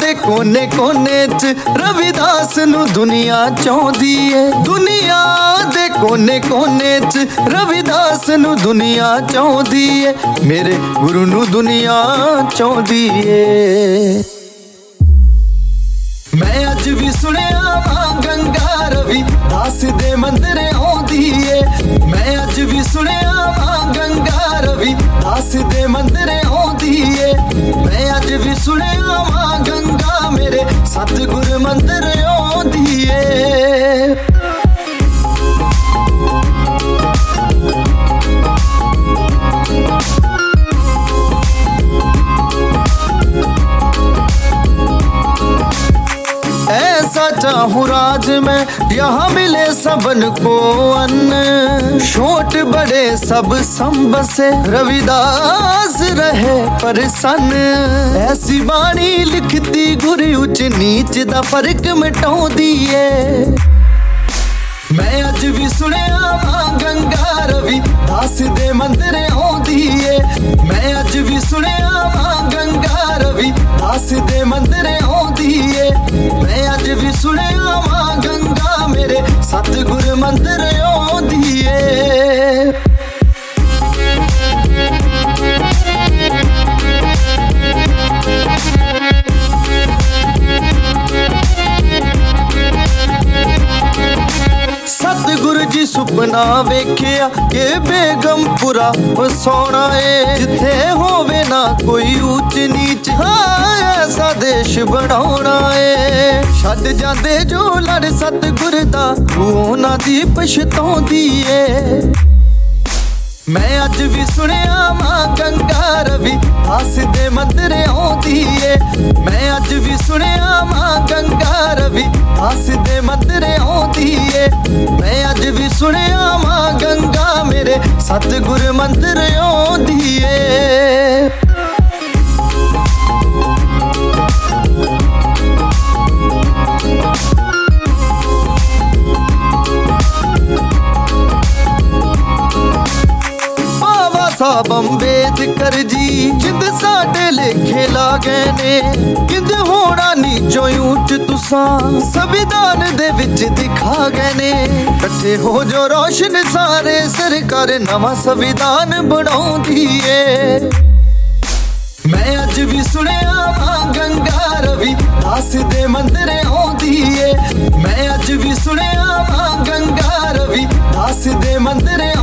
दे कोने कोने च रविदास नू दुनिया चाहुंदी है। दुनिया दे कोने कोने च रविदास नू दुनिया चाहुंदी है। मेरे गुरु नू दुनिया चाहुंदी है। मैं अज भी सुनिया गंगा रविदास दे मंदिर आउंदी है। मैं अज भी सुनिया गंगा रविदास दे मंदिर आउंदी है। मैं अज भी सुनिया गंगा मेरे सतगुर मंदिर आउंदी है। ऐसा चाहूं राज में यहाँ मिले सबन को अन्न। छोट बड़े सब संबसे रविदास रहे प्रसन्न। ऐसी बाणी लिखती गुरु उच नीच दा फर्क मिटाउंदी है। मैं अज भी सुनिया गंगा रविदास दे मंदिर आउंदी है। मैं अज भी सुनिया गंगा रविदास दे मंदिर आउंदी है। मैं अज भी सुनिया गंगा मेरे सतगुर मंदिर आउंदी है। सतगुरु जी सुपना वेख्या के बेगमपुरा वसाउणा है। जिथे होवे ना कोई ऊंच नीच, हाँ ऐसा देश बनाउणा है। छड्ड जांदे जो लड़ सतगुर दा उन्हां दी पछताउंदी है। मैं अज भी सुनिया गंगा रविदास दे मंदिर आउंदी है। मैं अज भी सुनिया गंगा रविदास दे मंदिर आउंदी है। मैं अज भी सुनिया गंगा मेरे सतगुर मंदिर आउंदी है। साहब अंबेडकर जी जिंद साडे लेखे ला गए ने। किंज होना नीचों ऊंच तुसा संविधान दे विच दिखा गए ने। कट्ठे हो जो रोशन सारे सरकार नवा संविधान बनाउंदी है। मैं अज भी सुनिया गंगा रविदास दे मंदिर आउंदी है। मैं अज भी सुनिया गंगा रविदास दे मंदिर